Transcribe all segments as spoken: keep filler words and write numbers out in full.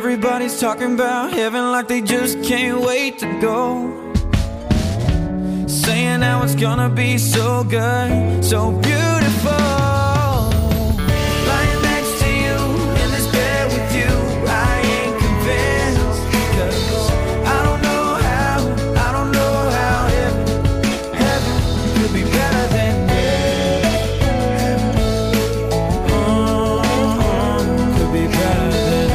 Everybody's talking about heaven like they just can't wait to go. Saying how it's gonna be so good, so beautiful. Lying next to you, in this bed with you, I ain't convinced. Cause I don't know how, I don't know how heaven, heaven could be better than this. Oh, could be better than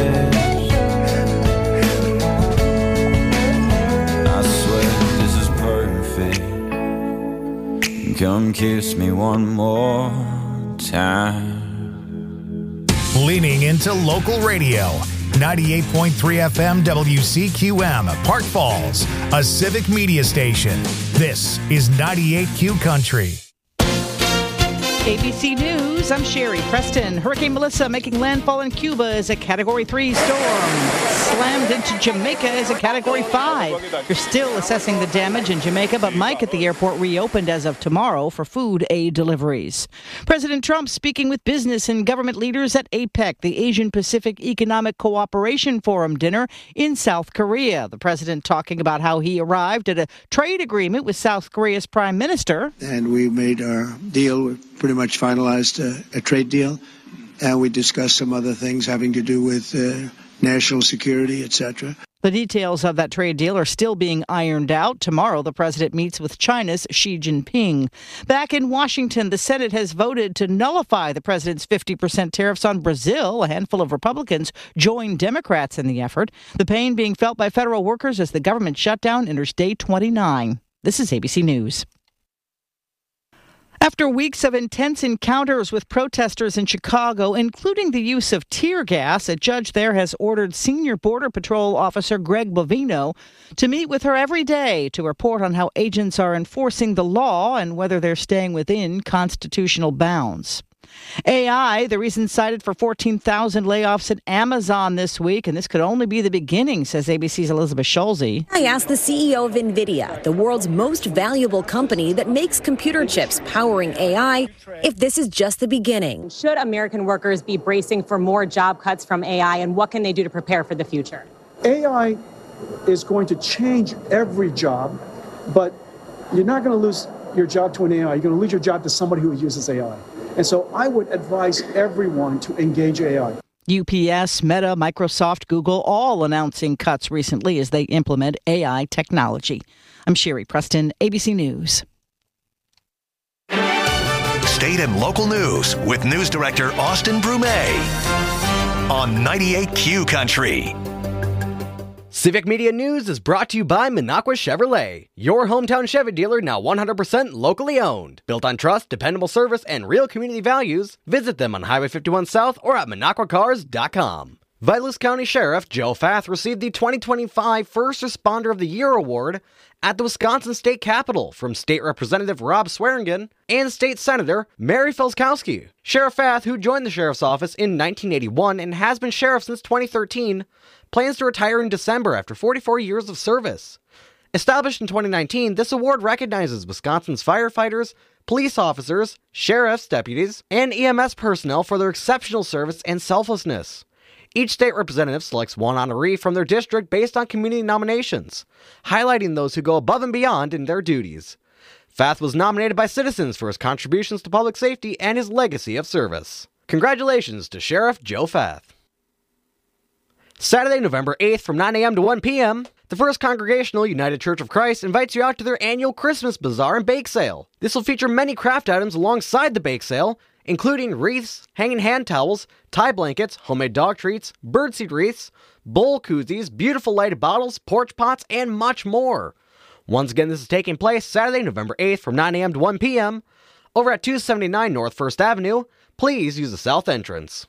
this. I swear this is perfect. Come kiss me one more time. Leaning into local radio. ninety-eight point three F M W C Q M, Park Falls, a civic media station. This is ninety-eight Q Country. A B C News, I'm Sherry Preston. Hurricane Melissa making landfall in Cuba as a Category three storm. Slammed into Jamaica as a Category five. They're still assessing the damage in Jamaica, but Mike at the airport reopened as of tomorrow for food aid deliveries. President Trump speaking with business and government leaders at APEC, the Asian Pacific Economic Cooperation Forum dinner in South Korea. The president talking about how he arrived at a trade agreement with South Korea's prime minister. And we made our deal with pretty much finalized uh, a trade deal, and we discussed some other things having to do with uh, national security, et cetera. The details of that trade deal are still being ironed out. Tomorrow, the president meets with China's Xi Jinping. Back in Washington, the Senate has voted to nullify the president's fifty percent tariffs on Brazil. A handful of Republicans joined Democrats in the effort. The pain being felt by federal workers as the government shutdown enters day twenty-nine. This is A B C News. After weeks of intense encounters with protesters in Chicago, including the use of tear gas, a judge there has ordered Senior Border Patrol Officer Greg Bovino to meet with her every day to report on how agents are enforcing the law and whether they're staying within constitutional bounds. A I, the reason cited for fourteen thousand layoffs at Amazon this week, and this could only be the beginning, says A B C's Elizabeth Schulze. I asked the C E O of NVIDIA, the world's most valuable company that makes computer chips powering A I, if this is just the beginning. Should American workers be bracing for more job cuts from A I, and what can they do to prepare for the future? A I is going to change every job, but you're not going to lose your job to an A I. You're going to lose your job to somebody who uses A I. And so I would advise everyone to engage A I. U P S, Meta, Microsoft, Google, all announcing cuts recently as they implement A I technology. I'm Sherry Preston, A B C News. State and local news with News Director Austin Brumet on ninety-eight Q Country. Civic Media News is brought to you by Minocqua Chevrolet, your hometown Chevy dealer now one hundred percent locally owned. Built on trust, dependable service, and real community values, visit them on Highway fifty-one South or at Minocqua Cars dot com. Vilas County Sheriff Joe Fath received the twenty twenty-five First Responder of the Year Award at the Wisconsin State Capitol from State Representative Rob Swearingen and State Senator Mary Felskowski. Sheriff Fath, who joined the sheriff's office in nineteen eighty-one and has been sheriff since twenty thirteen, plans to retire in December after forty-four years of service. Established in twenty nineteen, this award recognizes Wisconsin's firefighters, police officers, sheriff's deputies, and E M S personnel for their exceptional service and selflessness. Each state representative selects one honoree from their district based on community nominations, highlighting those who go above and beyond in their duties. Fath was nominated by citizens for his contributions to public safety and his legacy of service. Congratulations to Sheriff Joe Fath. Saturday, November eighth from nine a.m. to one p.m., the First Congregational United Church of Christ invites you out to their annual Christmas Bazaar and Bake Sale. This will feature many craft items alongside the bake sale, including wreaths, hanging hand towels, tie blankets, homemade dog treats, birdseed wreaths, bowl koozies, beautiful lighted bottles, porch pots, and much more. Once again, this is taking place Saturday, November eighth from nine a.m. to one p.m. over at two seventy-nine North First Avenue. Please use the south entrance.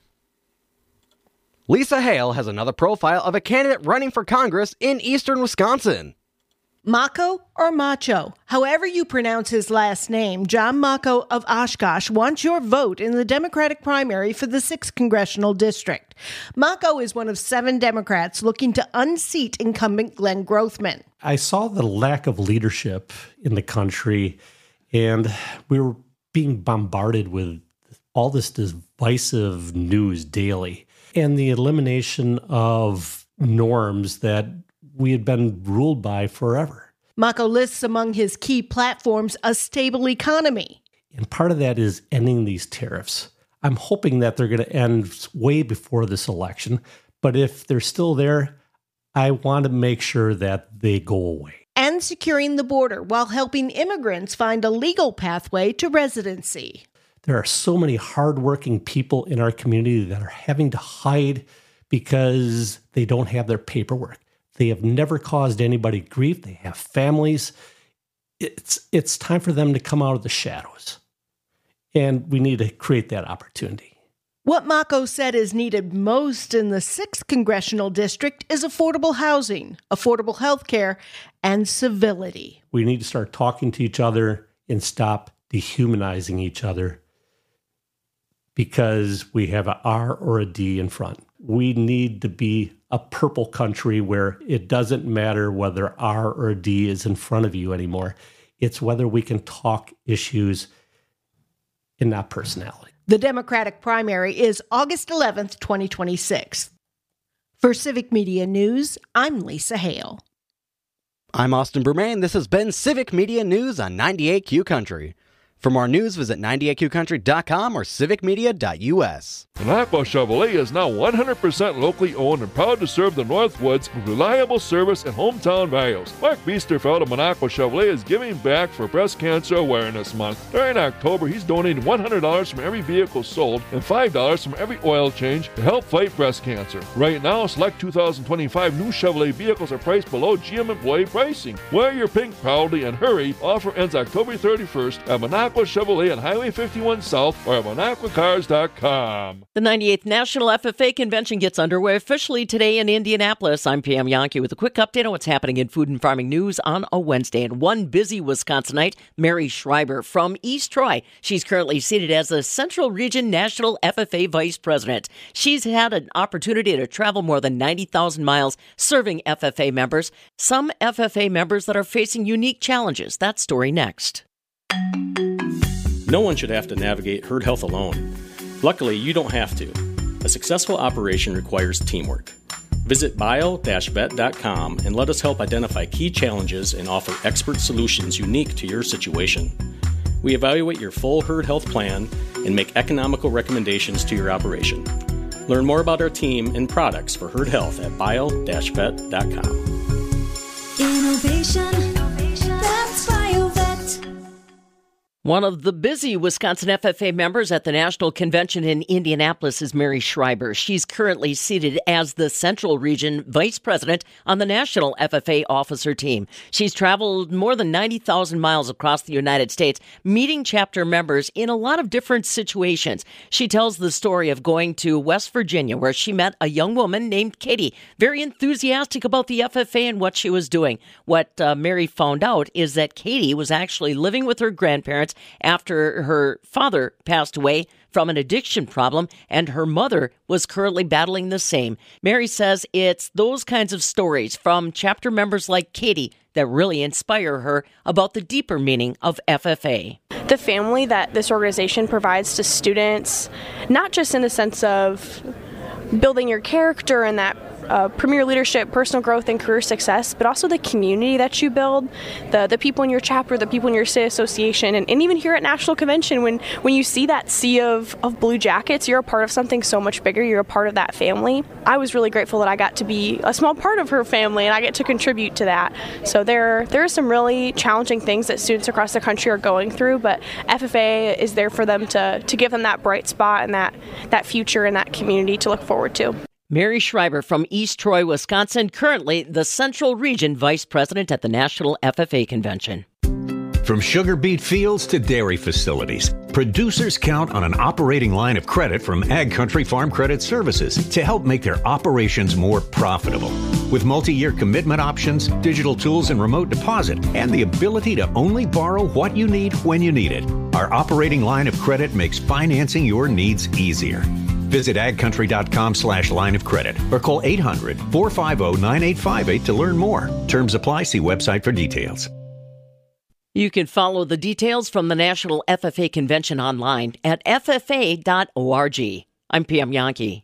Lisa Hale has another profile of a candidate running for Congress in eastern Wisconsin. Mako or Macho, however you pronounce his last name, John Mako of Oshkosh wants your vote in the Democratic primary for the sixth Congressional District. Mako is one of seven Democrats looking to unseat incumbent Glenn Grothman. I saw the lack of leadership in the country, and we were being bombarded with all this divisive news daily and the elimination of norms that we had been ruled by forever. Mako lists among his key platforms a stable economy. And part of that is ending these tariffs. I'm hoping that they're going to end way before this election. But if they're still there, I want to make sure that they go away. And securing the border while helping immigrants find a legal pathway to residency. There are so many hardworking people in our community that are having to hide because they don't have their paperwork. They have never caused anybody grief. They have families. It's it's time for them to come out of the shadows. And we need to create that opportunity. What Mako said is needed most in the sixth Congressional District is affordable housing, affordable health care, and civility. We need to start talking to each other and stop dehumanizing each other because we have an R or a D in front. We need to be a purple country where it doesn't matter whether R or D is in front of you anymore. It's whether we can talk issues and not personality. The Democratic primary is August eleventh, twenty twenty-six. For Civic Media News, I'm Lisa Hale. I'm Austin Bermain. This has been Civic Media News on ninety-eight Q Country. For more news, visit ninety-eight q country dot com or civic media dot u s. Minocqua Chevrolet is now one hundred percent locally owned and proud to serve the Northwoods with reliable service and hometown values. Mark Biesterfeld of Minocqua Chevrolet is giving back for Breast Cancer Awareness Month. During October, he's donating one hundred dollars from every vehicle sold and five dollars from every oil change to help fight breast cancer. Right now, select two thousand twenty-five new Chevrolet vehicles are priced below G M employee pricing. Wear your pink proudly and hurry. Offer ends October thirty-first at Minocqua Chevrolet on Highway fifty-one South or at minocqua cars dot com. The ninety-eighth National F F A Convention gets underway officially today in Indianapolis. I'm Pam Yankee with a quick update on what's happening in food and farming news on a Wednesday. And one busy Wisconsinite, Mary Schreiber from East Troy. She's currently seated as the Central Region National F F A Vice President. She's had an opportunity to travel more than ninety thousand miles serving F F A members. Some F F A members that are facing unique challenges. That story next. No one should have to navigate herd health alone. Luckily, you don't have to. A successful operation requires teamwork. Visit bio dash vet dot com and let us help identify key challenges and offer expert solutions unique to your situation. We evaluate your full herd health plan and make economical recommendations to your operation. Learn more about our team and products for herd health at bio dash vet dot com. Innovation, that's BioVet. One of the busy Wisconsin F F A members at the National Convention in Indianapolis is Mary Schreiber. She's currently seated as the Central Region Vice President on the National F F A officer team. She's traveled more than ninety thousand miles across the United States, meeting chapter members in a lot of different situations. She tells the story of going to West Virginia, where she met a young woman named Katie, very enthusiastic about the F F A and what she was doing. What uh, Mary found out is that Katie was actually living with her grandparents after her father passed away from an addiction problem, and her mother was currently battling the same. Mary says it's those kinds of stories from chapter members like Katie that really inspire her about the deeper meaning of F F A. The family that this organization provides to students, not just in the sense of building your character and that Uh, premier leadership, personal growth, and career success, but also the community that you build, the the people in your chapter, the people in your state association, and, and even here at National Convention, when, when you see that sea of, of blue jackets, you're a part of something so much bigger, you're a part of that family. I was really grateful that I got to be a small part of her family, and I get to contribute to that. So there, there are some really challenging things that students across the country are going through, but F F A is there for them to, to give them that bright spot and that, that future and that community to look forward to. Mary Schreiber from East Troy, Wisconsin, currently the Central Region Vice President at the National F F A Convention. From sugar beet fields to dairy facilities, producers count on an operating line of credit from Ag Country Farm Credit Services to help make their operations more profitable. With multi-year commitment options, digital tools and remote deposit, and the ability to only borrow what you need when you need it, our operating line of credit makes financing your needs easier. Visit ag country dot com slash line of credit or call eight hundred, four five zero, nine eight five eight to learn more. Terms apply. See website for details. You can follow the details from the National F F A Convention online at f f a dot org. I'm Pam Yankee.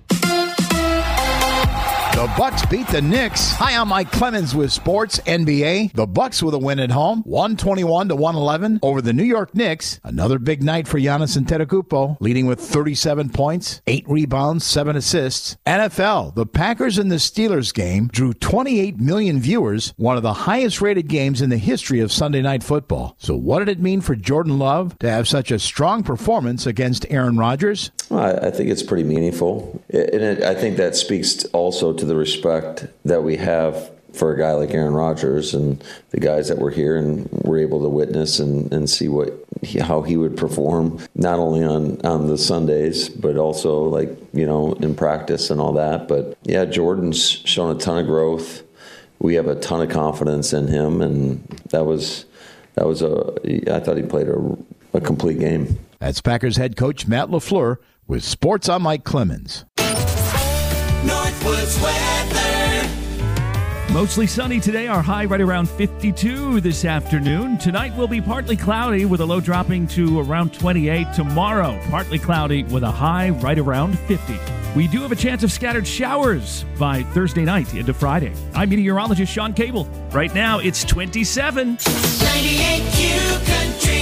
The Bucks beat the Knicks. Hi, I'm Mike Clemens with Sports N B A. The Bucks with a win at home, one twenty-one to one eleven over the New York Knicks. Another big night for Giannis Antetokounmpo, leading with thirty-seven points, eight rebounds, seven assists. N F L, the Packers and the Steelers game drew twenty-eight million viewers, one of the highest-rated games in the history of Sunday Night Football. So what did it mean for Jordan Love to have such a strong performance against Aaron Rodgers? Well, I think it's pretty meaningful, and it, I think that speaks also to the respect that we have for a guy like Aaron Rodgers and the guys that were here and were able to witness and, and see what he, how he would perform, not only on, on the Sundays, but also like, you know, in practice and all that. But yeah, Jordan's shown a ton of growth. We have a ton of confidence in him, and that was that was a I thought he played a, a complete game. That's Packers head coach Matt LaFleur with Sports. I'm Mike Clemens. Northwoods weather. Mostly sunny today, our high right around fifty-two this afternoon. Tonight will be partly cloudy with a low dropping to around twenty-eight. Tomorrow, partly cloudy with a high right around fifty. We do have a chance of scattered showers by Thursday night into Friday. I'm meteorologist Sean Cable. Right now, it's twenty-seven. ninety-eight Q Country.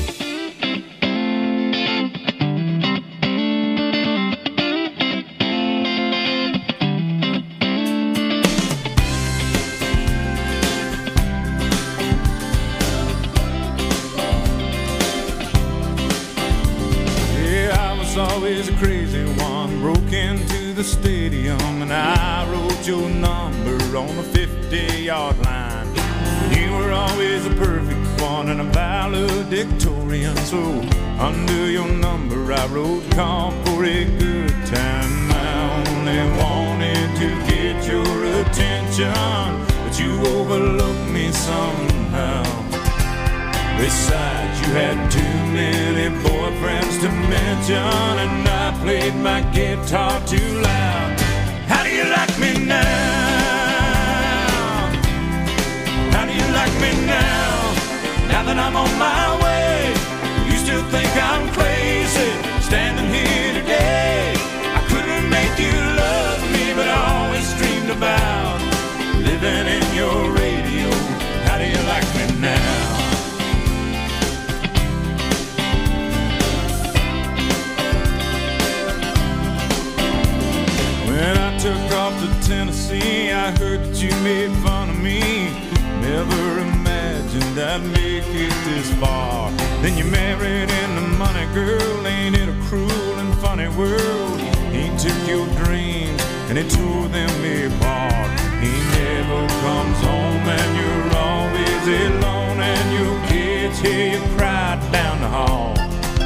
Always a crazy one, broke into the stadium and I wrote your number on the fifty-yard line. You were always a perfect one and a valedictorian, so under your number I wrote call for a good time. I only wanted to get your attention, but you overlooked me somehow. Besides, you had too many boyfriends to mention, and I played my guitar too loud. How do you like me now? How do you like me now? Now that I'm on my way, you still think I'm crazy, standing here today. I couldn't make you love me, but I always dreamed about living in your radio. How do you like me now? When I took off to Tennessee, I heard that you made fun of me. Never imagined I'd make it this far. Then you married into money, girl. Ain't it a cruel and funny world? He took your dreams and he tore them apart. He never comes home and you're always alone, and your kids hear you cry down the hall.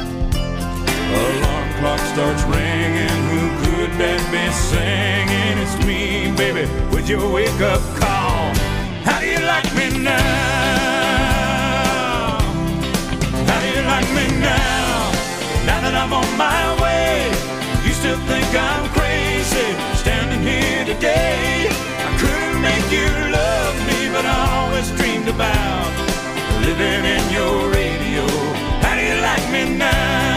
Alarm clock starts ringing, who could that be singing? It's me, baby, with your wake-up call. How do you like me now? How do you like me now? Now that I'm on my way, you still think I'm crazy, standing here today. I couldn't make you love me, but I always dreamed about living in your radio. How do you like me now?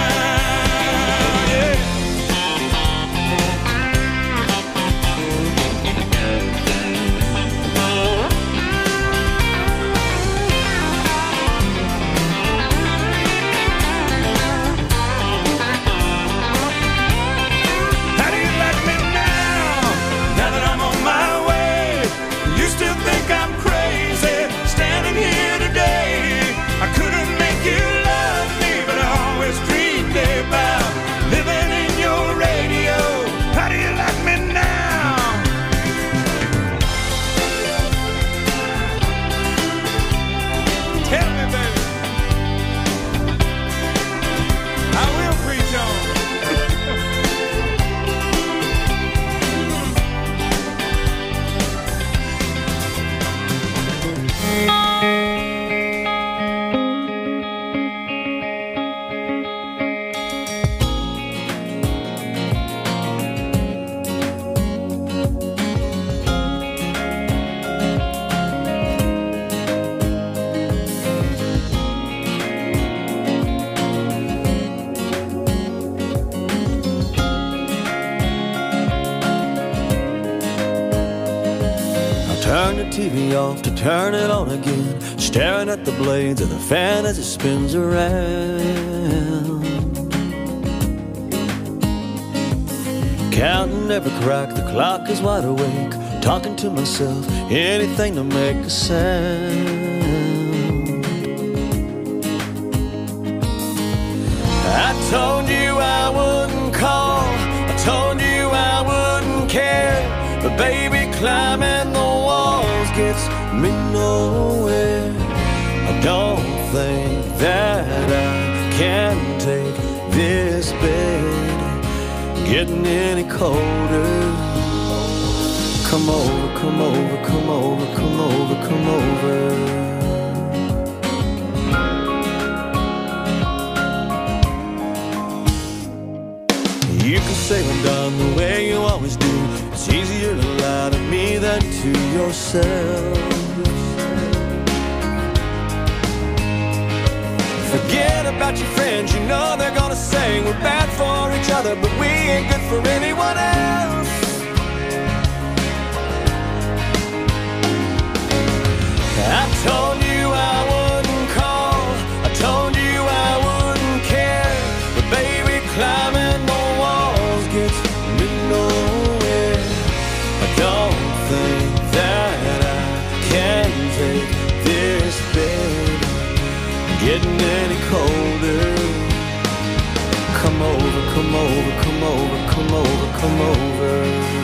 How do you like me now? turn the T V off to turn it on again, staring at the blades of the fan as it spins around. Counting every crack, the clock is wide awake, talking to myself, anything to make a sound. I told you I wouldn't call, I told you I wouldn't care, but baby, climbing the walls gets me nowhere. I don't think that I can take this bed getting any colder. Come over, come over, come over, come over, come over. You can say I'm done the way you always do. It's easier to lie to me than to yourself. Forget about your friends, you know they're gonna say we're bad for each other, but we ain't good for anyone else. I told you I wouldn't call, I told you I wouldn't care, but baby, climbing the walls gets me nowhere. I don't think that I can take this bed getting any colder. Come over, come over, come over, come over, come over.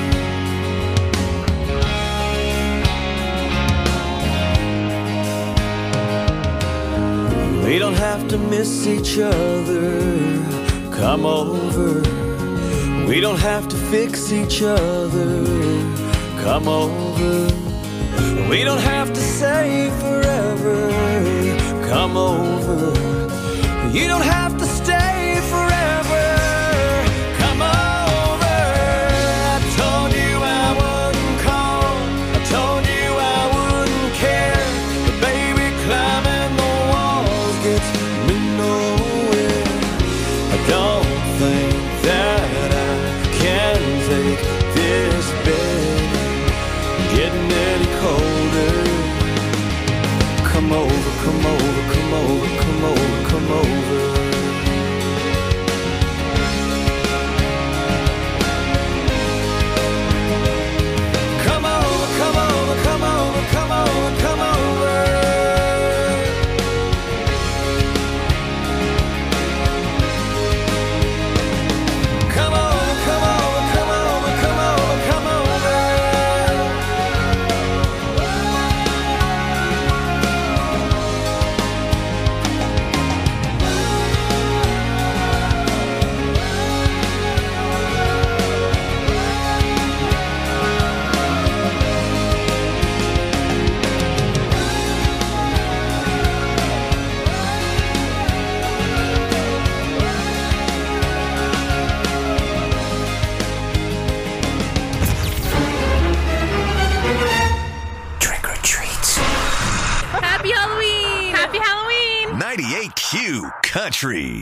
We don't have to miss each other. Come over. We don't have to fix each other. Come over. We don't have to say forever. Come over. You don't have to stay forever. Come over. I told you I wouldn't call, I told you I wouldn't care, but baby, climbing the walls gets me nowhere. I don't think that I can take this bed getting any colder. Come over, come over, come over, come over, come over. Come over, come over, come over, come over, come over. Come over, come over, come over, come over, come over. Happy Halloween! Happy Halloween! ninety-eight Q Country.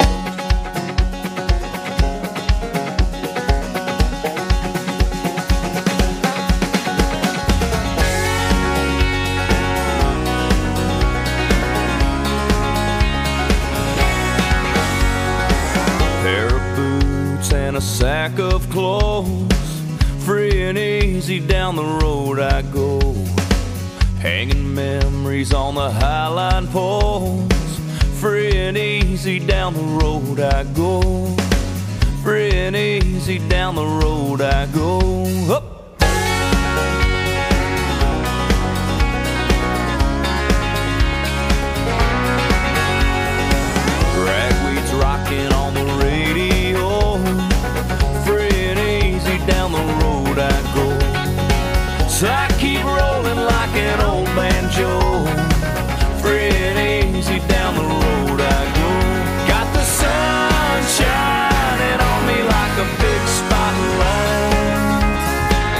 Pair of boots and a sack of clothes, free and easy down the road I go, hanging memories on the highline poles. Free and easy down the road I go, free and easy down the road I go. Up. Ragweed's rocking on the radio, free and easy down the road I go. So I keep rolling like an old banjo, free and easy down the road I go. Got the sun shining on me like a big spotlight.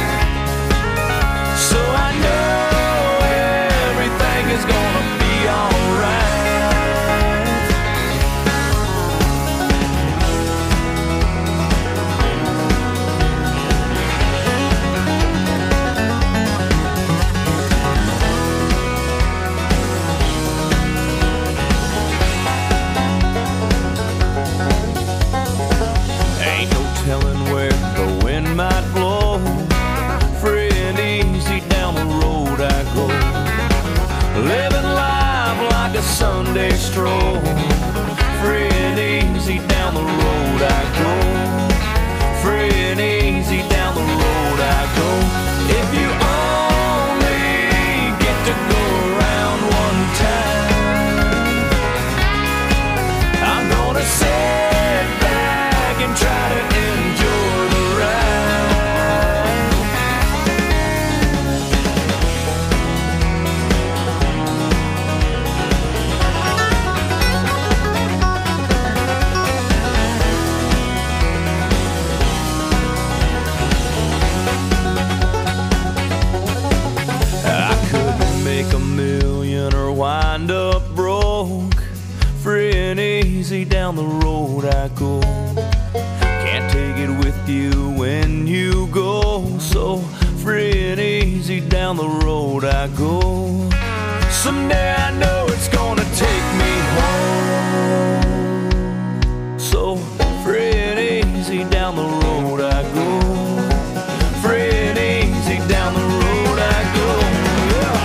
control. Free and easy down the road I go. Free and easy down the road I go. If you only get to go around one time, I'm gonna sit back and try to enjoy the ride. I could make a million or wind up broke. Free and easy down the road I go. Can't take it with you when you go. So free and easy down the road I go. Someday I know it's gonna take me home. So free and easy down the road I go. Free and easy down the road I go. Yeah.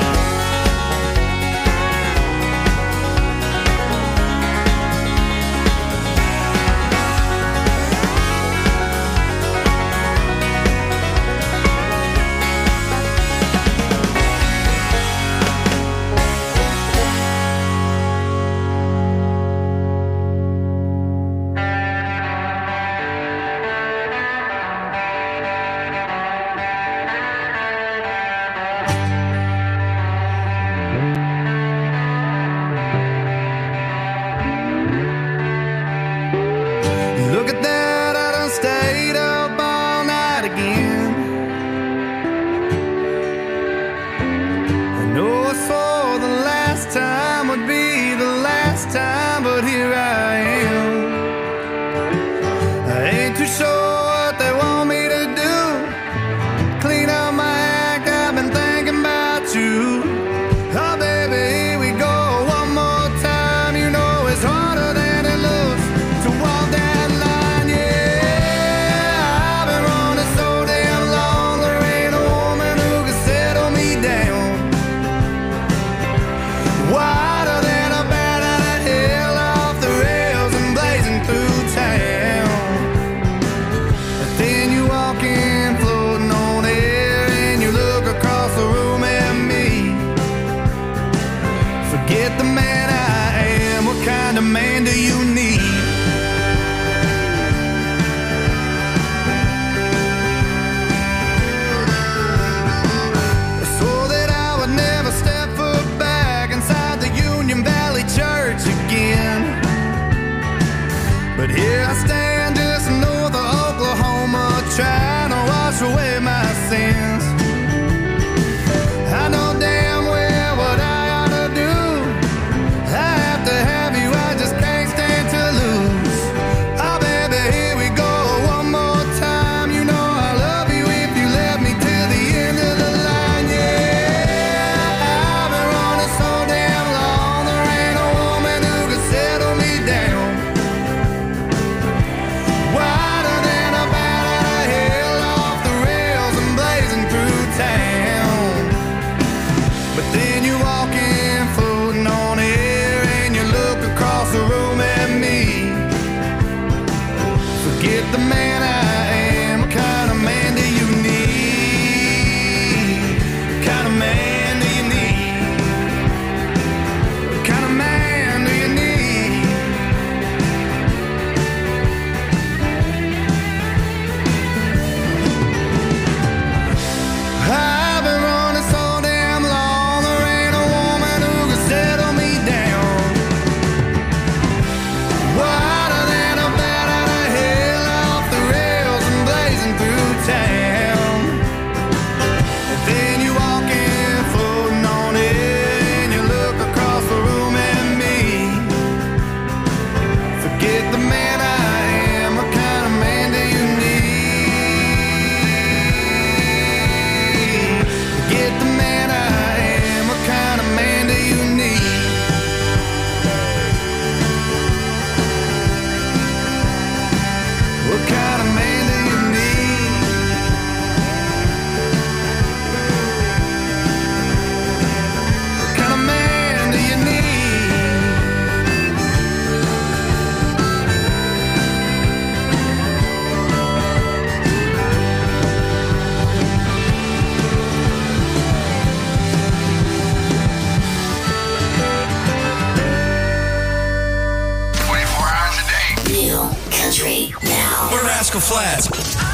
Flats.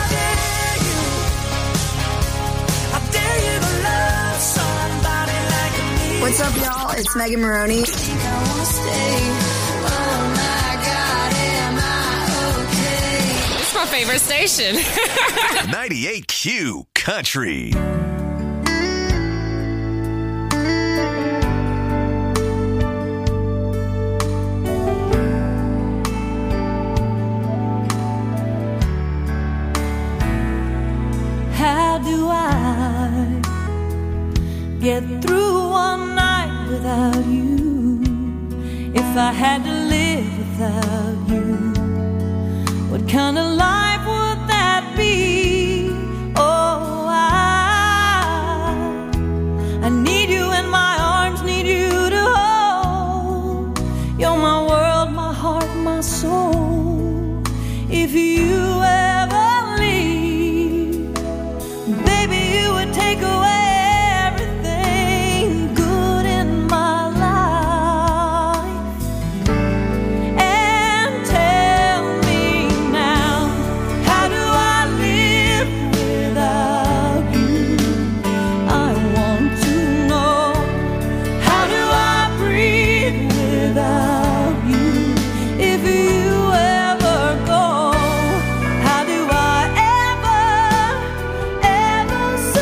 What's up, y'all? It's Megan Maroney. It's my favorite station. ninety-eight Q Country. How do I get through one night without you? If I had to live without you, what kind of life would that be? Oh, I, I need you in my arms, need you to hold. You're my world, my heart, my soul. If you ever leave, baby, you would take away everything good in my life. And tell me now, how do I live without you? I want to know, how do I breathe without you? If you ever go, how do I ever, ever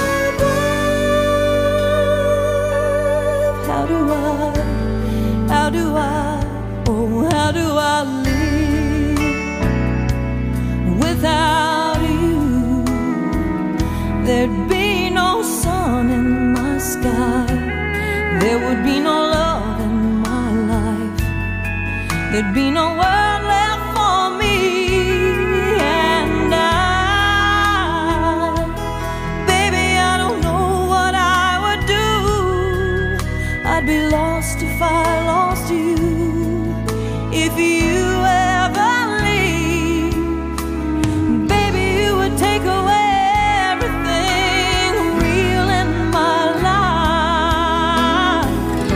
survive? How do I, how do I, oh, how do I live without you? There'd be no sun in my sky. There would be no love in my life. There'd be no world left for me. And I, baby, I don't know what I would do. I'd be lost if I lost you. If you ever leave, baby, you would take away everything real in my life.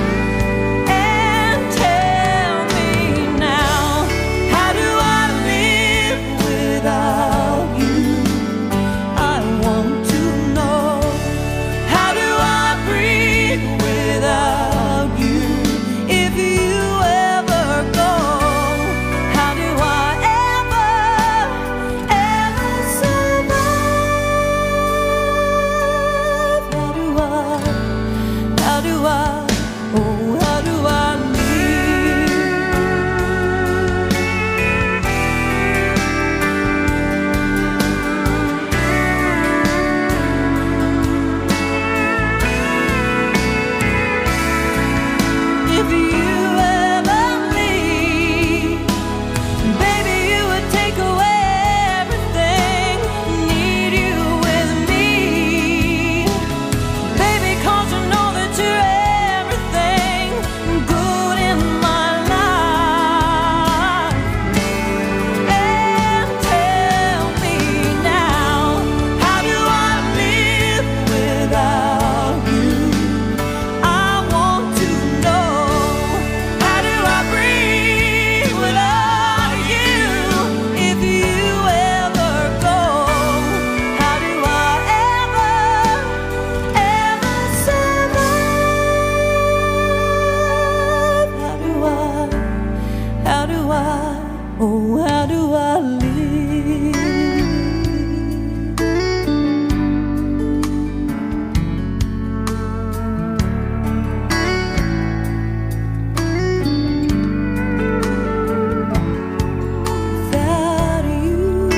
And tell me now, how do I live without you? I want to know, how do I breathe without you? If you ever go, how do I ever, ever survive? How do I, how do I, oh, how do I if you ever leave, baby, you would take away everything. Need you with me, baby, 'cause you know that you're everything good in my life. And tell me now, how do I live without you? I want to know, how do I breathe without you? If you ever go, how do I ever, ever survive? How do I, how do I, oh, how do I live? Without you.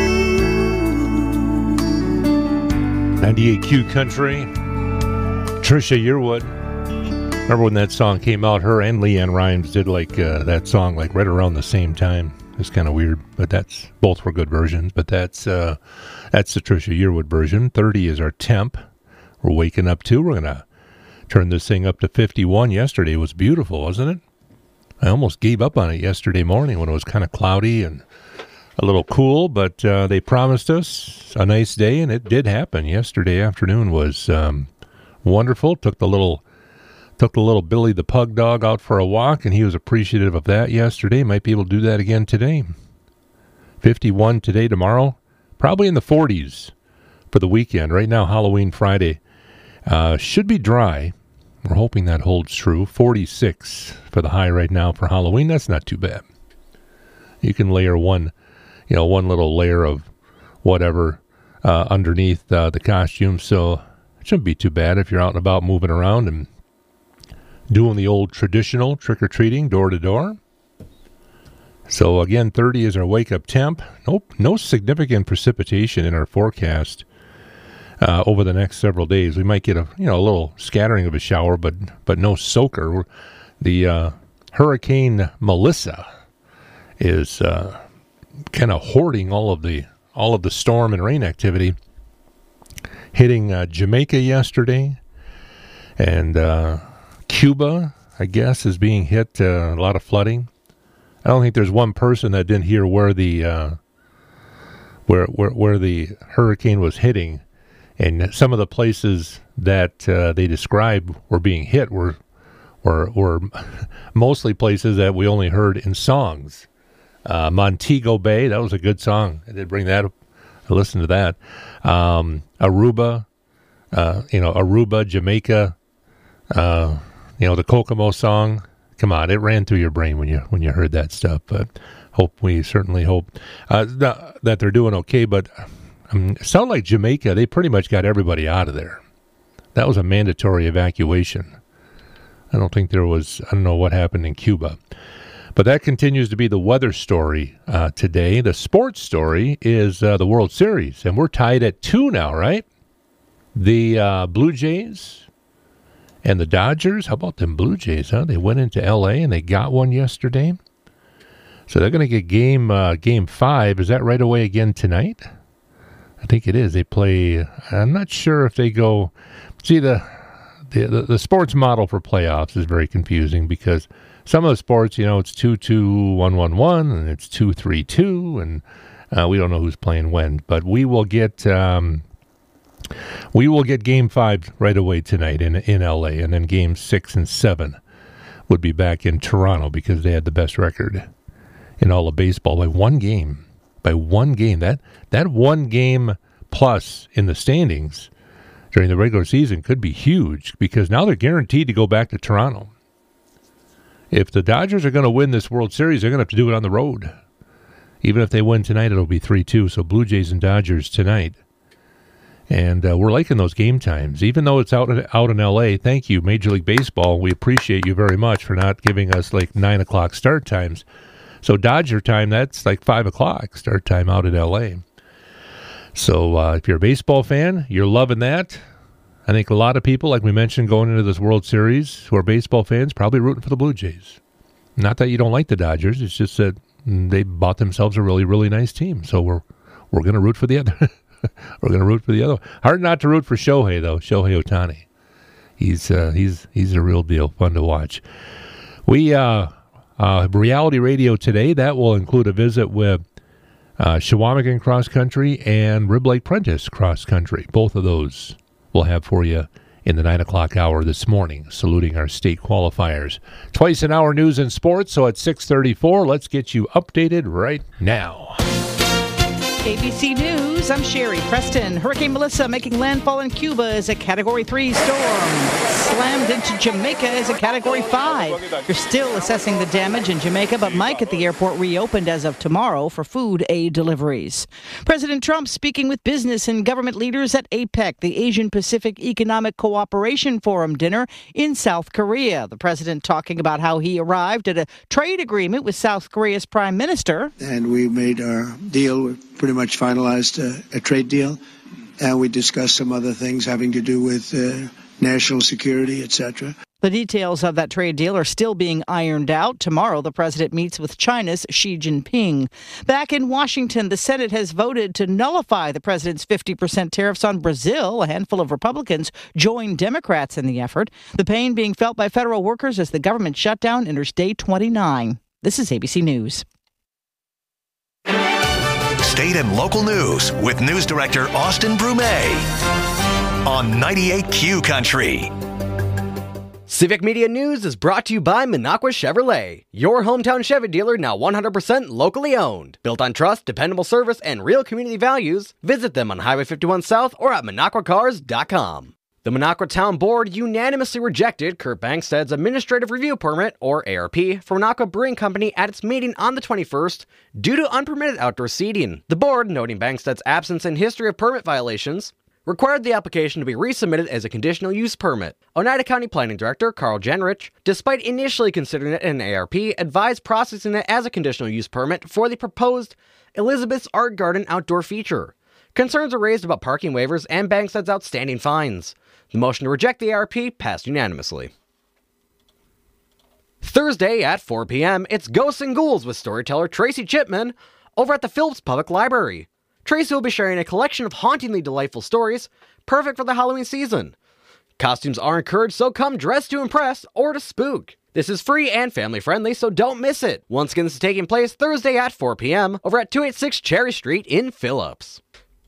ninety-eight Q Country. Trisha Yearwood. Remember when that song came out? Her and Leanne Rimes did like uh, that song like right around the same time. It's kind of weird, but that's both were good versions. But that's uh, that's the Trisha Yearwood version. thirty is our temp. We're waking up to. We're gonna turn this thing up to fifty-one. Yesterday was beautiful, wasn't it? I almost gave up on it yesterday morning when it was kind of cloudy and a little cool, but uh, they promised us a nice day, and it did happen. Yesterday afternoon was um, wonderful. Took the little took the little Billy the pug dog out for a walk, and he was appreciative of that yesterday. Might be able to do that again today. fifty-one today, tomorrow. probably in the forties for the weekend. Right now, Halloween Friday uh, should be dry. We're hoping that holds true. forty-six for the high right now for Halloween. That's not too bad. You can layer one, you know, one little layer of whatever uh, underneath uh, the costume, so it shouldn't be too bad if you're out and about moving around and doing the old traditional trick-or-treating door-to-door. So again, thirty is our wake-up temp. Nope, no significant precipitation in our forecast uh, over the next several days. We might get a you know a little scattering of a shower, but but no soaker. The uh, Hurricane Melissa is uh, kind of hoarding all of the all of the storm and rain activity, hitting uh, Jamaica yesterday, and uh, Cuba, I guess, is being hit. Uh, a lot of flooding. I don't think there's one person that didn't hear where the uh, where where where the hurricane was hitting, and some of the places that uh, they described were being hit were were were mostly places that we only heard in songs. Uh, Montego Bay, that was a good song. I did bring that up. I listened to that. Um, Aruba, uh, you know, Aruba, Jamaica, uh, you know, the Kokomo song. Come on, it ran through your brain when you when you heard that stuff. But hope we certainly hope uh, th- that they're doing okay. But um, it sounded like Jamaica, they pretty much got everybody out of there. That was a mandatory evacuation. I don't think there was, I don't know what happened in Cuba. But that continues to be the weather story uh, today. The sports story is uh, the World Series, and we're tied at two now, right? The uh, Blue Jays and the Dodgers. How about them Blue Jays, huh? They went into L A and they got one yesterday. So they're going to get game uh, game five. Is that right away again tonight? I think it is. They play, I'm not sure if they go, see the, the, the, the sports model for playoffs is very confusing because some of the sports, you know, it's two two, one one one, and it's two three two, and uh, we don't know who's playing when. But we will get um, we will get Game Five right away tonight in in L A, and then Game Six and Seven would be back in Toronto because they had the best record in all of baseball by one game. By one game, that that one game plus in the standings during the regular season could be huge because now they're guaranteed to go back to Toronto. If the Dodgers are going to win this World Series, they're going to have to do it on the road. Even if they win tonight, it'll be three two. So Blue Jays and Dodgers tonight. And uh, we're liking those game times. Even though it's out, out in L A, thank you, Major League Baseball. We appreciate you very much for not giving us like nine o'clock start times. So Dodger time, that's like five o'clock start time out in L A. So uh, if you're a baseball fan, you're loving that. I think a lot of people, like we mentioned, going into this World Series, who are baseball fans, probably rooting for the Blue Jays. Not that you don't like the Dodgers. It's just that they bought themselves a really, really nice team. So we're we're going to root for the other. we're going to root for the other. Hard not to root for Shohei, though. Shohei Ohtani. He's uh, he's he's a real deal. Fun to watch. We uh, uh, reality radio today. That will include a visit with uh, Shawamigan Cross Country and Rib Lake Prentice Cross Country. Both of those we'll have for you in the nine o'clock hour this morning, saluting our state qualifiers. Twice an hour news and sports, so at six thirty-four, let's get you updated right now. A B C News, I'm Sherry Preston. Hurricane Melissa making landfall in Cuba as a Category three storm. Slammed into Jamaica as a Category five. You're still assessing the damage in Jamaica, but Mike at the airport reopened as of tomorrow for food aid deliveries. President Trump speaking with business and government leaders at APEC, the Asian Pacific Economic Cooperation Forum dinner in South Korea. The president talking about how he arrived at a trade agreement with South Korea's prime minister. And we made our deal with pretty much finalized a, a trade deal, and we discussed some other things having to do with uh, national security, et cetera. The details of that trade deal are still being ironed out. Tomorrow, the president meets with China's Xi Jinping. Back in Washington, the Senate has voted to nullify the president's fifty percent tariffs on Brazil. A handful of Republicans joined Democrats in the effort. The pain being felt by federal workers as the government shutdown enters day twenty-nine. This is A B C News. State and local news with News Director Austin Brumet on ninety-eight Q Country. Civic Media News is brought to you by Minocqua Chevrolet, your hometown Chevy dealer now one hundred percent locally owned. Built on trust, dependable service, and real community values, visit them on Highway fifty-one South or at minocqua cars dot com. The Minocqua Town Board unanimously rejected Kurt Bangstad's Administrative Review Permit, or A R P, for Minocqua Brewing Company at its meeting on the twenty-first due to unpermitted outdoor seating. The board, noting Bangstad's absence and history of permit violations, required the application to be resubmitted as a conditional use permit. Oneida County Planning Director Carl Jenrich, despite initially considering it an A R P, advised processing it as a conditional use permit for the proposed Elizabeth's Art Garden outdoor feature. Concerns were raised about parking waivers and Bangstad's outstanding fines. The motion to reject the A R P passed unanimously. Thursday at four p.m., it's Ghosts and Ghouls with storyteller Tracy Chipman over at the Phillips Public Library. Tracy will be sharing a collection of hauntingly delightful stories, perfect for the Halloween season. Costumes are encouraged, so come dressed to impress or to spook. This is free and family-friendly, so don't miss it. Once again, this is taking place Thursday at four p.m. over at two eighty-six Cherry Street in Phillips.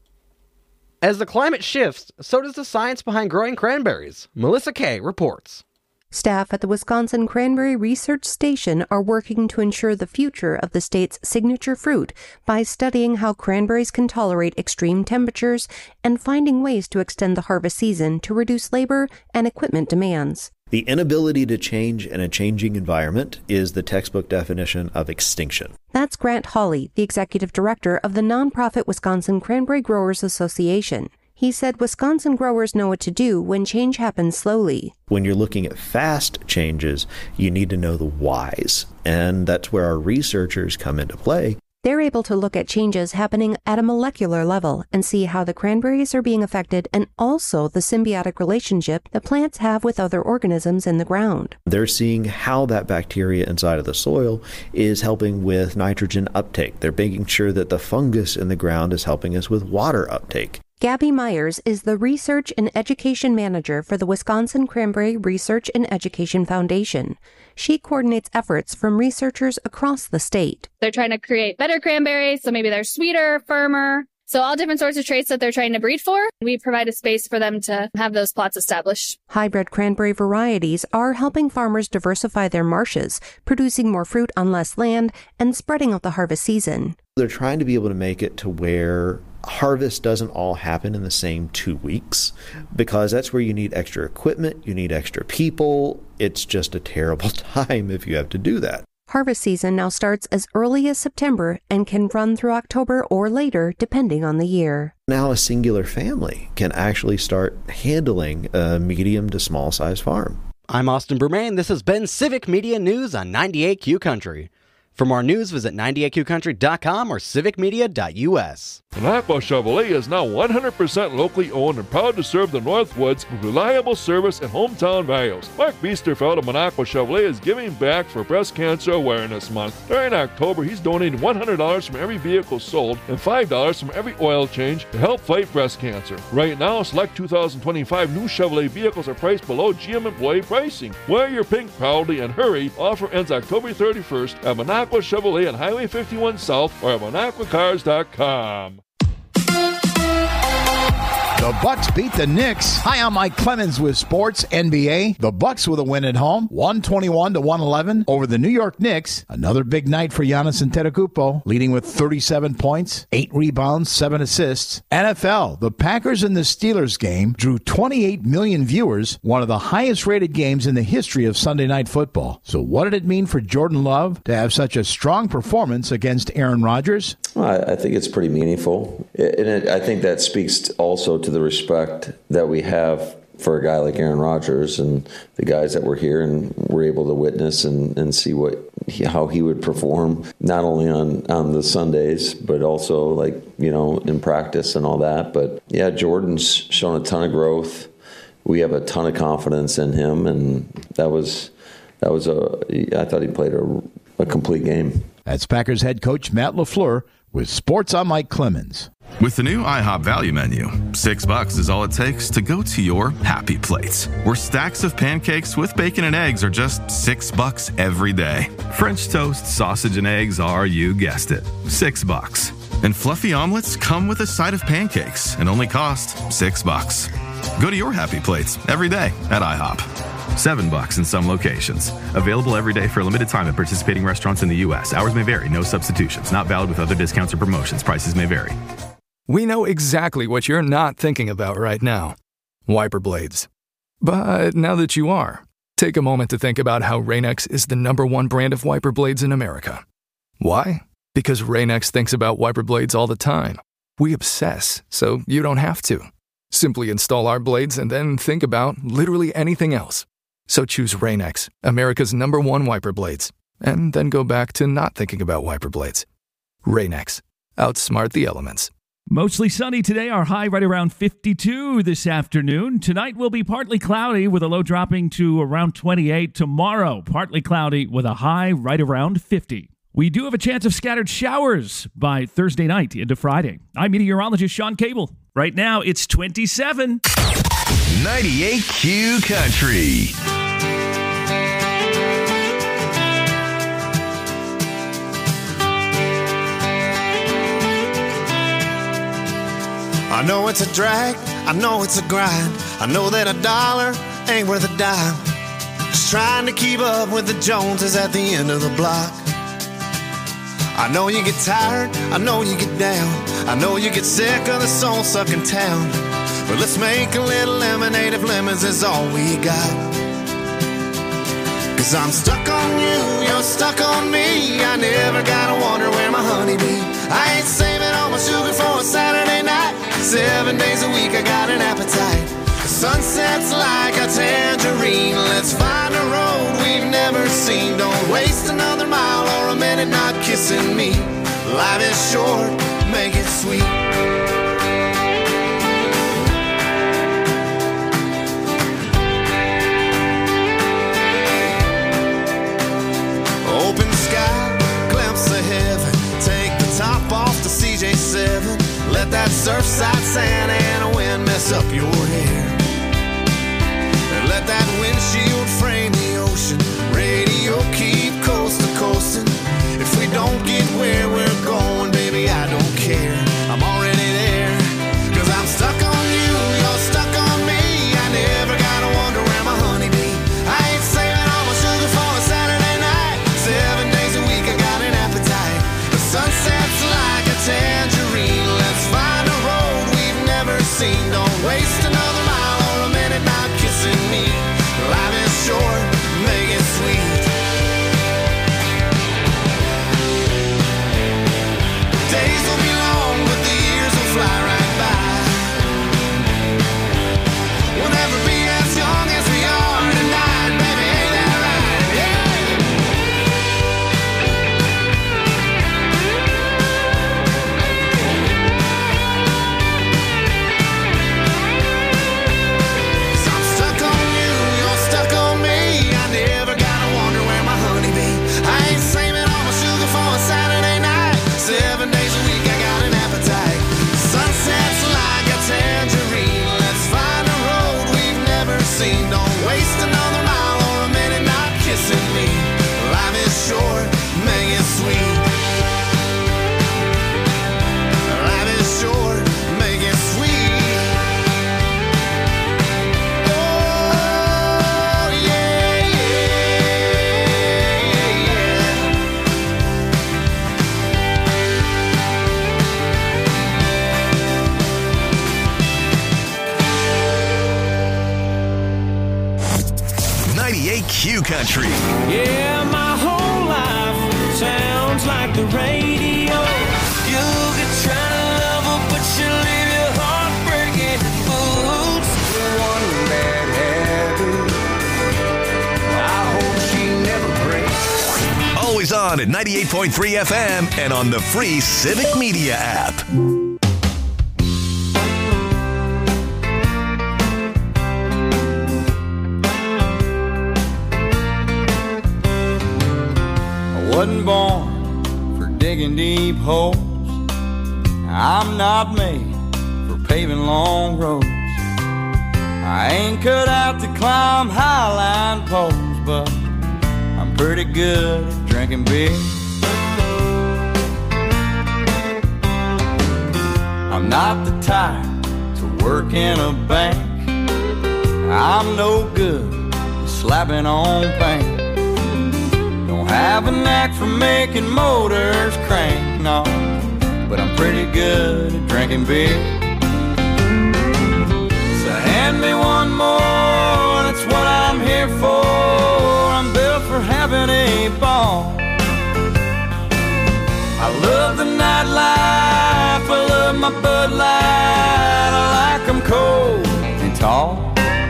As the climate shifts, so does the science behind growing cranberries. Melissa Kay reports. Staff at the Wisconsin Cranberry Research Station are working to ensure the future of the state's signature fruit by studying how cranberries can tolerate extreme temperatures and finding ways to extend the harvest season to reduce labor and equipment demands. The inability to change in a changing environment is the textbook definition of extinction. That's Grant Hawley, the executive director of the nonprofit Wisconsin Cranberry Growers Association. He said Wisconsin growers know what to do when change happens slowly. When you're looking at fast changes, you need to know the whys, and that's where our researchers come into play. They're able to look at changes happening at a molecular level and see how the cranberries are being affected and also the symbiotic relationship that plants have with other organisms in the ground. They're seeing how that bacteria inside of the soil is helping with nitrogen uptake. They're making sure that the fungus in the ground is helping us with water uptake. Gabby Myers is the Research and Education Manager for the Wisconsin Cranberry Research and Education Foundation. She coordinates efforts from researchers across the state. They're trying to create better cranberries, so maybe they're sweeter, firmer. So all different sorts of traits that they're trying to breed for. We provide a space for them to have those plots established. Hybrid cranberry varieties are helping farmers diversify their marshes, producing more fruit on less land and spreading out the harvest season. They're trying to be able to make it to where harvest doesn't all happen in the same two weeks, because that's where you need extra equipment, you need extra people. It's just a terrible time if you have to do that. Harvest season now starts as early as September and can run through October or later, depending on the year. Now a singular family can actually start handling a medium to small size farm. I'm Austin Bermain. This has been Civic Media News on ninety-eight Q Country. For more news, visit ninety-eight q country dot com or civic media dot u s. Minocqua Chevrolet is now one hundred percent locally owned and proud to serve the Northwoods with reliable service and hometown values. Mark Biesterfeld of Minocqua Chevrolet is giving back for Breast Cancer Awareness Month. During October, he's donating one hundred dollars from every vehicle sold and five dollars from every oil change to help fight breast cancer. Right now, select two thousand twenty-five new Chevrolet vehicles are priced below G M employee pricing. Wear your pink proudly and hurry. Offer ends October thirty-first at Minocqua Chevrolet on Highway fifty-one South or at minocqua cars dot com. The Bucks beat the Knicks. Hi, I'm Mike Clemens with Sports N B A. The Bucks with a win at home, one twenty-one to one eleven over the New York Knicks. Another big night for Giannis Antetokounmpo, leading with thirty-seven points, eight rebounds, seven assists. N F L, the Packers and the Steelers game drew twenty-eight million viewers, one of the highest-rated games in the history of Sunday Night Football. So what did it mean for Jordan Love to have such a strong performance against Aaron Rodgers? Well, I, I think it's pretty meaningful, and it, I think that speaks also to the respect that we have for a guy like Aaron Rodgers and the guys that were here and were able to witness and, and see what he, how he would perform, not only on, on the Sundays, but also like, you know, in practice and all that. But yeah, Jordan's shown a ton of growth. We have a ton of confidence in him, and that was that was a I thought he played a, a complete game. That's Packers head coach Matt LaFleur with Sports. I'm Mike Clemens. With the new IHOP value menu, six bucks is all it takes to go to your happy plates, where stacks of pancakes with bacon and eggs are just six bucks every day. French toast, sausage, and eggs are, you guessed it, six bucks. And fluffy omelets come with a side of pancakes and only cost six bucks. Go to your happy plates every day at IHOP. seven bucks in some locations. Available every day for a limited time at participating restaurants in the U S. Hours may vary. No substitutions. Not valid with other discounts or promotions. Prices may vary. We know exactly what you're not thinking about right now. Wiper blades. But now that you are, take a moment to think about how Rain-X is the number one brand of wiper blades in America. Why? Because Rain-X thinks about wiper blades all the time. We obsess, so you don't have to. Simply install our blades and then think about literally anything else. So choose Rain-X, America's number one wiper blades, and then go back to not thinking about wiper blades. Rain-X. Outsmart the elements. Mostly sunny today, our high right around fifty-two this afternoon. Tonight will be partly cloudy with a low dropping to around twenty-eight. Tomorrow, partly cloudy with a high right around fifty. We do have a chance of scattered showers by Thursday night into Friday. I'm meteorologist Sean Cable. Right now, it's twenty-seven. ninety-eight Q Country. I know it's a drag, I know it's a grind. I know that a dollar ain't worth a dime. Just trying to keep up with the Joneses at the end of the block. I know you get tired, I know you get down. I know you get sick of the soul-sucking town. But let's make a little lemonade if lemons is all we got. Cause I'm stuck on you, you're stuck on me. I never gotta wonder where my honey be. I ain't saving all my sugar for a Saturday night. Seven days a week I got an appetite. The sunset's like a tangerine. Let's find a road we've never seen. Don't waste another mile or a minute not kissing me. Life is short, make it sweet. Open sky, glimpse of heaven. Take the top off the C J seven. Let that surfside Santa Ana wind mess up your hair. And let that windshield frame the ocean. Radio keep coast to coasting. If we don't get where we're going, baby, I don't care. I'm already there. Cause I'm stuck on you, you're stuck on me. I never gotta wonder where my honey be. I ain't saving all my sugar for a Saturday night. Seven days a week I got an appetite. The sunset's like a tangerine. Let's find a road we've never seen. Don't waste another mile or a minute not kissing me. Life is short, make it sweet. Days will be long, but the years will fly right by. We'll never be as young as we are tonight, baby, ain't that right? Yeah. So I'm stuck on you, you're stuck on me. I never gotta wonder where my honey be. I ain't saving all my sugar for a Saturday night. Seven days a week I got an appetite. Sunset's like a tangerine. Let's find a road we've never seen. Don't waste another mile or a minute not kissing me. Life is short, make it sweet. Life is short, make it sweet. Oh yeah, yeah, yeah. ninety-eight Q Country. Yeah, my whole life sounds like the radio. You could try to love her, but she'll leave your heart breaking boots. One bad habit, I hope she never breaks. Always on at ninety-eight point three F M and on the free Civic Media app. Wasn't born for digging deep holes. I'm not made for paving long roads. I ain't cut out to climb highline poles, but I'm pretty good at drinking beer. I'm not the type to work in a bank. I'm no good at slapping on paint. Don't have a knack for making motors crank, no, but I'm pretty good at drinking beer. So hand me one more, that's what I'm here for. I'm built for having a ball. I love the nightlife, I love my Bud Light, I like them cold and tall.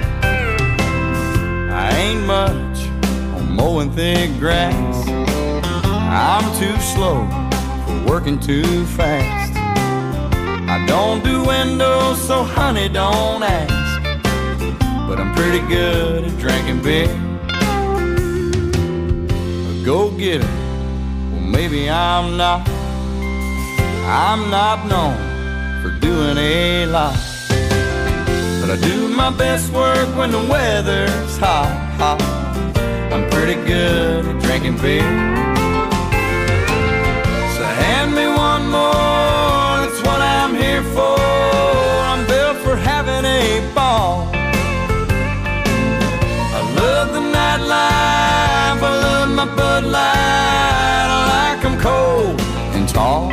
I ain't much on mowing thick grass, I'm too slow for working too fast. I don't do windows, so honey, don't ask, but I'm pretty good at drinking beer. A go-getter, well maybe I'm not. I'm not known for doing a lot, but I do my best work when the weather's hot, hot. I'm pretty good at drinking beer. So hand me one more, that's what I'm here for. I'm built for having a ball. I love the nightlife, I love my Bud Light, I like them cold and tall.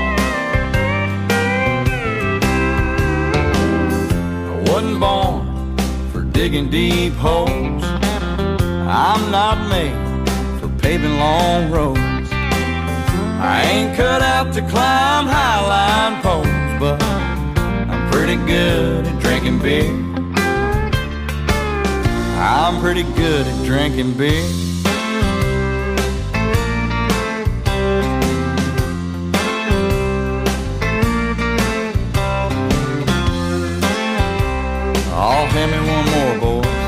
I wasn't born for digging deep holes, I'm not made for paving long roads. I ain't cut out to climb highline poles, but I'm pretty good at drinking beer. I'm pretty good at drinking beer. Oh, hand me one more, boys.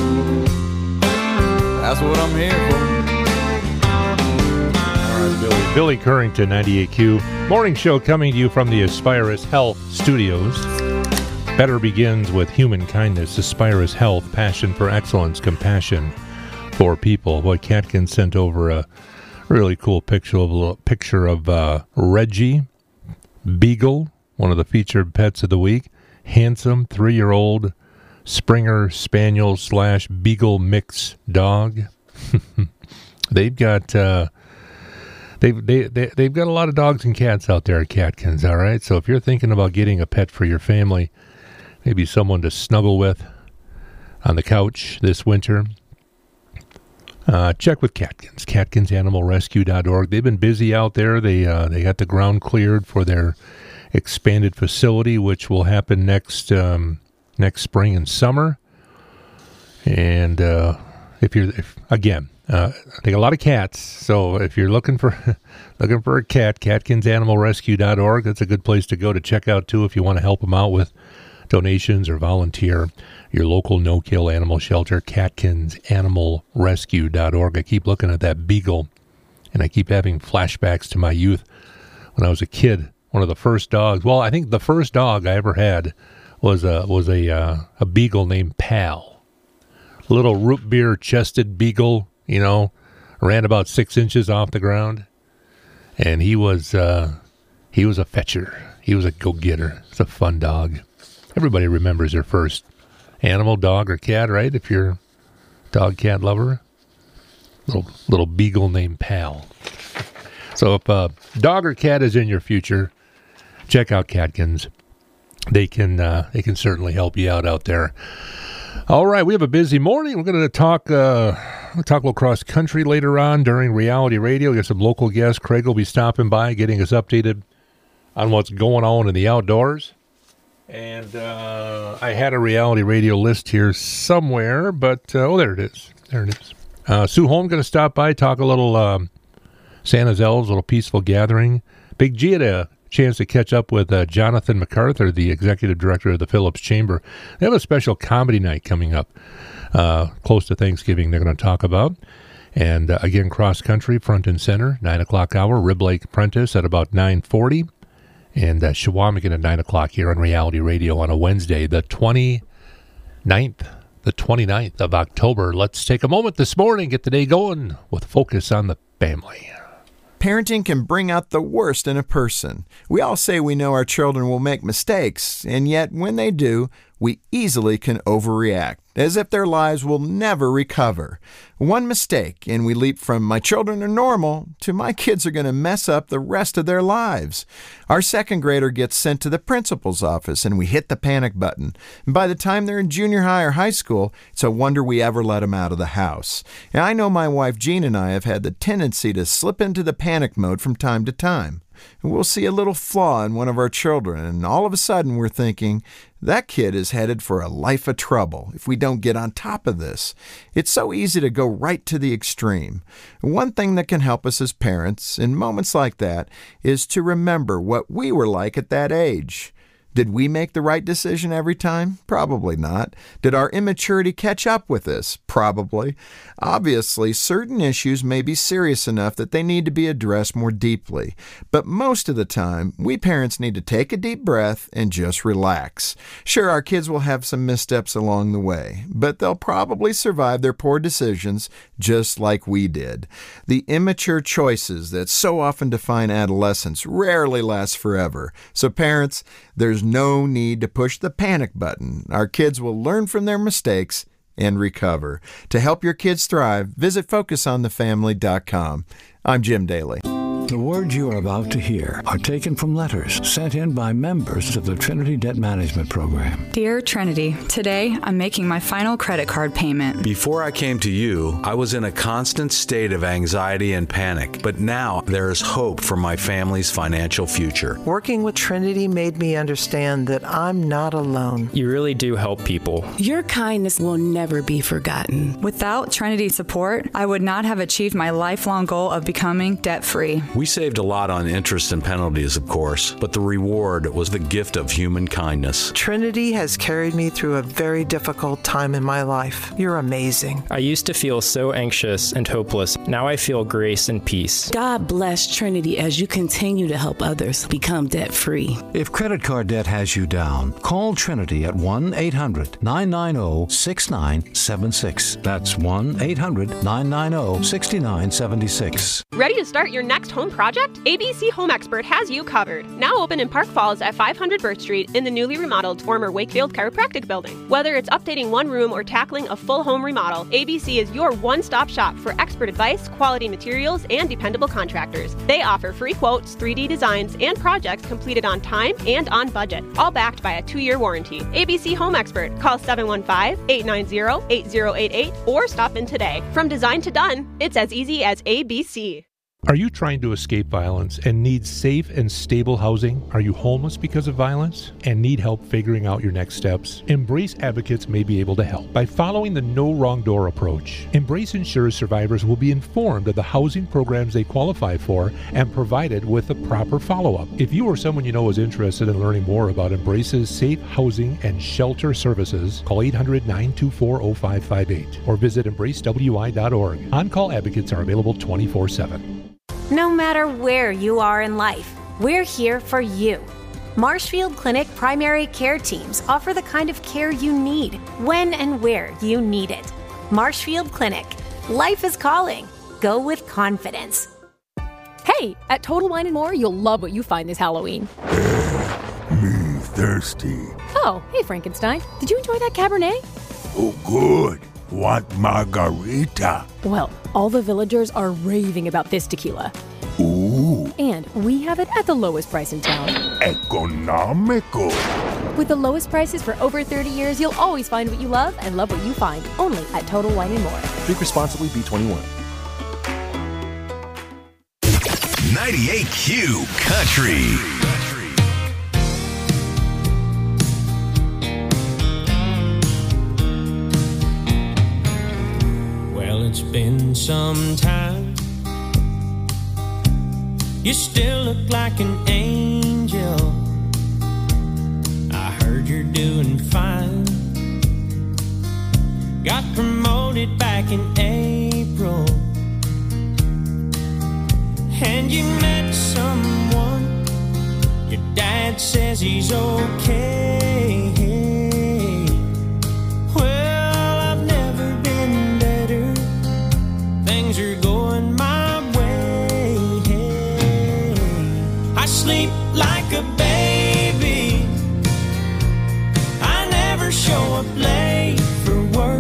That's what I'm here for. All right, Billy. Billy Currington, ninety-eight Q. Morning show coming to you from the Aspirus Health Studios. Better begins with human kindness. Aspirus Health, passion for excellence, compassion for people. Boy, Catkin sent over a really cool picture of, a picture of uh, Reggie Beagle, one of the featured pets of the week. Handsome, three-year-old Springer Spaniel slash Beagle mix dog. They've got uh, they've they, they they've got a lot of dogs and cats out there at Catkins. All right, so if you're thinking about getting a pet for your family, maybe someone to snuggle with on the couch this winter, uh, check with Catkins. Catkins Animal Rescue dot org. They've been busy out there. They uh, they got the ground cleared for their expanded facility, which will happen next um, next spring and summer. And uh, if you're if, again, uh, they got a lot of cats. So if you're looking for looking for a cat, Catkins Animal Rescue dot org. That's a good place to go to check out too if you want to help them out with donations or volunteer. Your local no-kill animal shelter, Catkins Animal Rescue dot org. I keep looking at that beagle, and I keep having flashbacks to my youth when I was a kid. One of the first dogs. Well, I think the first dog I ever had was a was a uh, a beagle named Pal, a little root beer chested beagle. You know, ran about six inches off the ground, and he was uh, he was a fetcher. He was a go-getter. It's a fun dog. Everybody remembers their first animal, dog or cat, right? If you're a dog cat lover, little little beagle named Pal. So if a dog or cat is in your future, check out Catkins. They can uh, they can certainly help you out out there. All right, we have a busy morning. We're going to talk uh, we'll talk a little cross country later on during Reality Radio. We got some local guests. Craig will be stopping by, getting us updated on what's going on in the outdoors. And uh, I had a Reality Radio list here somewhere, but uh, oh, there it is. There it is. Uh, Sue Holm going to stop by, talk a little um, Santa's Elves, a little peaceful gathering. Big G had a chance to catch up with uh, Jonathan MacArthur, the executive director of the Phillips Chamber. They have a special comedy night coming up uh, close to Thanksgiving they're going to talk about. And uh, again, cross country, front and center, nine o'clock hour, Rib Lake Prentice at about nine forty. And uh, Shawamigan at nine o'clock here on Reality Radio on a Wednesday, the twenty-ninth, the twenty-ninth of October. Let's take a moment this morning, get the day going with Focus on the Family. Parenting can bring out the worst in a person. We all say we know our children will make mistakes, and yet when they do, we easily can overreact. as if their lives will never recover. One mistake, and we leap from my children are normal to my kids are going to mess up the rest of their lives. Our second grader gets sent to the principal's office, and we hit the panic button. And by the time they're in junior high or high school, it's a wonder we ever let them out of the house. And I know my wife Jean and I have had the tendency to slip into the panic mode from time to time. And we'll see a little flaw in one of our children, and all of a sudden we're thinking, that kid is headed for a life of trouble if we don't get on top of this. It's so easy to go right to the extreme. One thing that can help us as parents in moments like that is to remember what we were like at that age. Did we make the right decision every time? Probably not. Did our immaturity catch up with us? Probably. Obviously, certain issues may be serious enough that they need to be addressed more deeply. But most of the time, we parents need to take a deep breath and just relax. Sure, our kids will have some missteps along the way, but they'll probably survive their poor decisions just like we did. The immature choices that so often define adolescence rarely last forever. So parents, there's no need to push the panic button. Our kids will learn from their mistakes and recover. To help your kids thrive, visit focus on the family dot com. I'm Jim Daly. The words you are about to hear are taken from letters sent in by members of the Trinity Debt Management Program. Dear Trinity, today I'm making my final credit card payment. Before I came to you, I was in a constant state of anxiety and panic, but now there is hope for my family's financial future. Working with Trinity made me understand that I'm not alone. You really do help people. Your kindness will never be forgotten. Without Trinity's support, I would not have achieved my lifelong goal of becoming debt-free. We saved a lot on interest and penalties, of course, but the reward was the gift of human kindness. Trinity has carried me through a very difficult time in my life. You're amazing. I used to feel so anxious and hopeless. Now I feel grace and peace. God bless Trinity as you continue to help others become debt-free. If credit card debt has you down, call Trinity at one eight hundred nine nine zero six nine seven six. That's one eight hundred nine nine zero six nine seven six. Ready to start your next home project? A B C Home Expert has you covered. Now open in Park Falls at five hundred Birch Street in the newly remodeled former Wakefield Chiropractic Building. Whether it's updating one room or tackling a full home remodel, A B C is your one-stop shop for expert advice, quality materials, and dependable contractors. They offer free quotes, three D designs, and projects completed on time and on budget, all backed by a two-year warranty. A B C Home Expert. Call seven one five, eight nine zero, eight zero eight eight or stop in today. From design to done, it's as easy as A B C. Are you trying to escape violence and need safe and stable housing? Are you homeless because of violence and need help figuring out your next steps? Embrace Advocates may be able to help by following the no wrong door approach. Embrace ensures survivors will be informed of the housing programs they qualify for and provided with the proper follow-up. If you or someone you know is interested in learning more about Embrace's safe housing and shelter services, call eight hundred nine two four oh five five eight or visit embrace w i dot org. On-call advocates are available twenty-four seven. No matter where you are in life, we're here for you. Marshfield Clinic primary care teams offer the kind of care you need, when and where you need it. Marshfield Clinic. Life is calling. Go with confidence. Hey, at Total Wine and More, you'll love what you find this Halloween. Me thirsty. Oh, hey Frankenstein. Did you enjoy that Cabernet? Oh, good. Want margarita? Well, all the villagers are raving about this tequila. Ooh. And we have it at the lowest price in town. Economical. With the lowest prices for over thirty years, you'll always find what you love and love what you find. Only at Total Wine and More. Drink responsibly, B twenty-one. ninety-eight Q Country. It's been some time. You still look like an angel. I heard you're doing fine. Got promoted back in April. And you met someone. Your dad says he's okay. Well, I've never been better. Things are going my way. I sleep like a baby. I never show up late for work.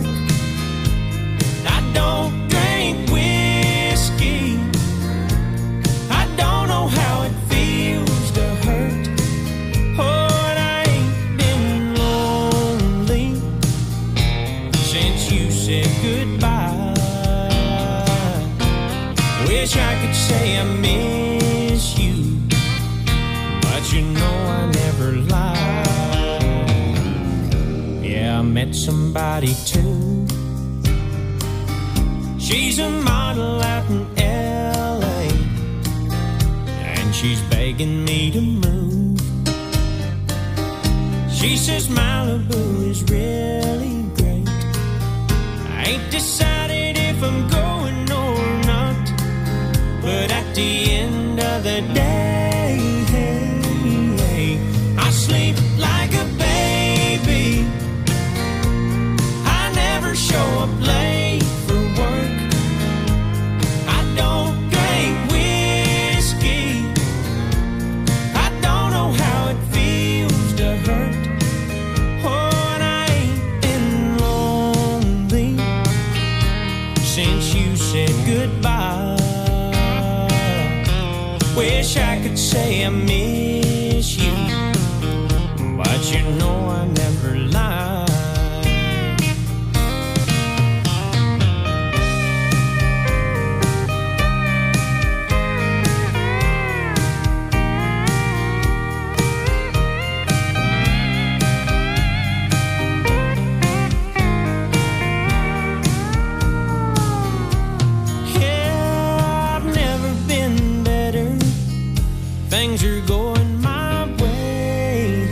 goodbye. Wish I could say I miss you, but you know I never lied. Yeah, I met somebody too. She's a model out in L A, and she's begging me to move. She says Malibu is really great. I ain't decided if I'm going or not, but at the end of the day, I sleep like a baby. I never show up late for work. I don't drink whiskey. I don't know how it feels to hurt. Oh, and I ain't been lonely since you said goodbye. Wish I could say I miss you, but you know I never lied. Yeah, I've never been better. Things are going my way.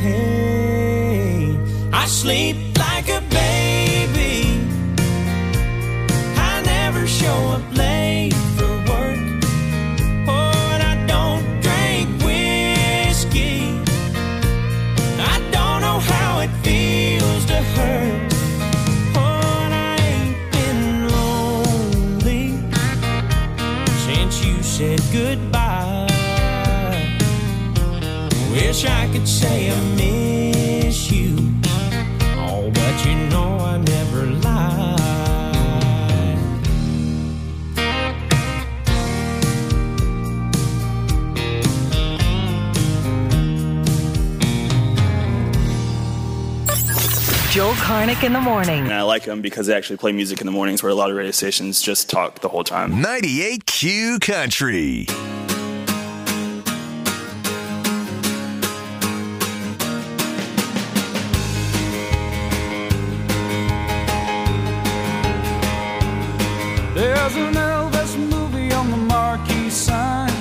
I sleep like a baby. I never show up late for work. Oh, and I don't drink whiskey. I don't know how it feels to hurt. Oh, and I ain't been lonely since you said goodbye. Wish I could say I miss you, oh, but you know I never lied. Joel Karnick in the morning. And I like them because they actually play music in the mornings where a lot of radio stations just talk the whole time. ninety-eight Q Country. There's an Elvis movie on the marquee sign.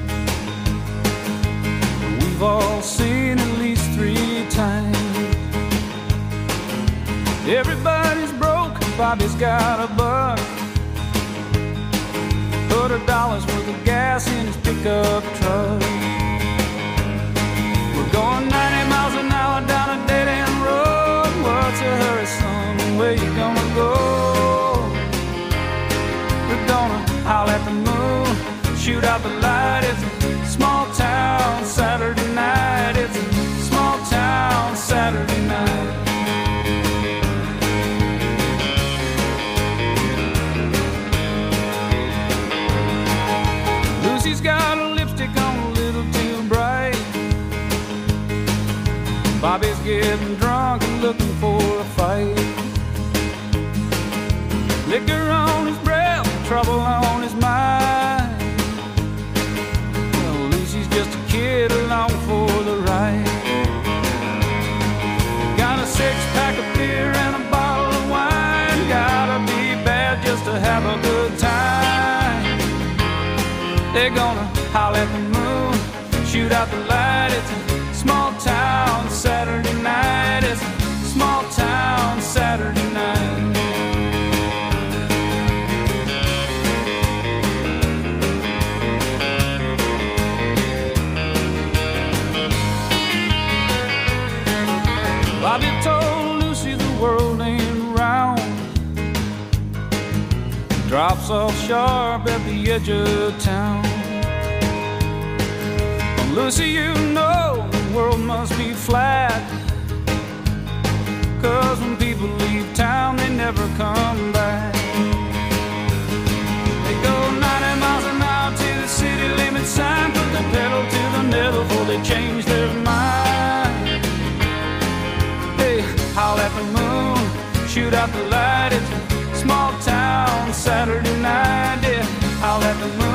We've all seen at least three times. Everybody's broke, Bobby's got a buck. Put a dollar's worth of gas in his pickup truck. We're going ninety miles an hour down a dead-end road. What's a hurry, son? Where you gonna go? We're gonna holler at the moon, shoot out the light. It's a small town Saturday night. It's a small town Saturday night. Lucy's got a lipstick on a little too bright. Bobby's getting drunk and looking for a fight. Liquor on his breath, trouble on his mind. Well, Lucy's just a kid along for the ride. Got a six-pack of beer and a bottle of wine. Gotta be bad just to have a good time. They're gonna holler at the moon, shoot out the light. It's a small town Saturday night. It's a small town Saturday night. Bobby told Lucy the world ain't round. Drops off sharp at the edge of town. Well, Lucy, you know the world must be flat. 'Cause when people leave town, they never come back. They go ninety miles an hour to the city limit sign. Put the pedal to the metal before they change their mind. Hey, holler at the moon, shoot out the light. It's a small town idea. I'll let the moon